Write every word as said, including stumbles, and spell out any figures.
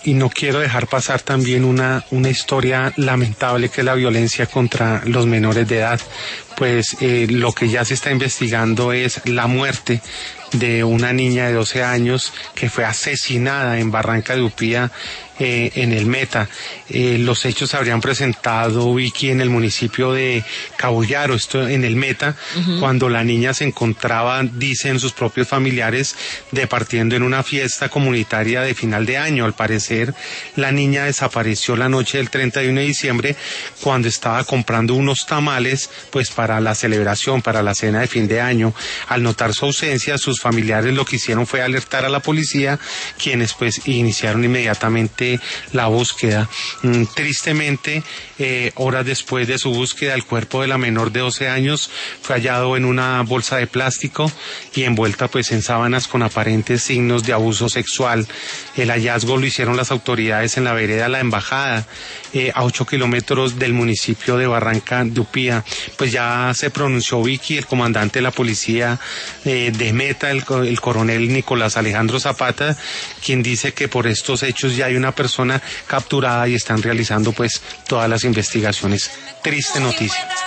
y no quiero dejar pasar también una, una historia lamentable que es la violencia contra los menores de edad. Pues eh, lo que ya se está investigando es la muerte de una niña de doce años que fue asesinada en Barranca de Upía, eh, en el Meta. Eh, los hechos se habrían presentado, Vicky, en el municipio de Cabullaro, esto en el Meta, uh-huh. cuando la niña se encontraba, dicen sus propios familiares, departiendo en una fiesta comunitaria de final de año. Al parecer, la niña desapareció la noche del treinta y uno de diciembre cuando estaba comprando unos tamales, pues para la celebración, para la cena de fin de año. Al notar su ausencia, sus familiares lo que hicieron fue alertar a la policía, quienes pues iniciaron inmediatamente la búsqueda. Mm, tristemente, eh, horas después de su búsqueda, el cuerpo de la menor de doce años fue hallado en una bolsa de plástico y envuelta pues en sábanas con aparentes signos de abuso sexual. El hallazgo lo hicieron las autoridades en la vereda La Embajada, eh, a ocho kilómetros del municipio de Barranca de Upía. Pues ya se pronunció, Vicky, el comandante de la policía eh, de Meta, el, el coronel Nicolás Alejandro Zapata, quien dice que por estos hechos ya hay una persona capturada y están realizando pues todas las investigaciones. Triste noticia.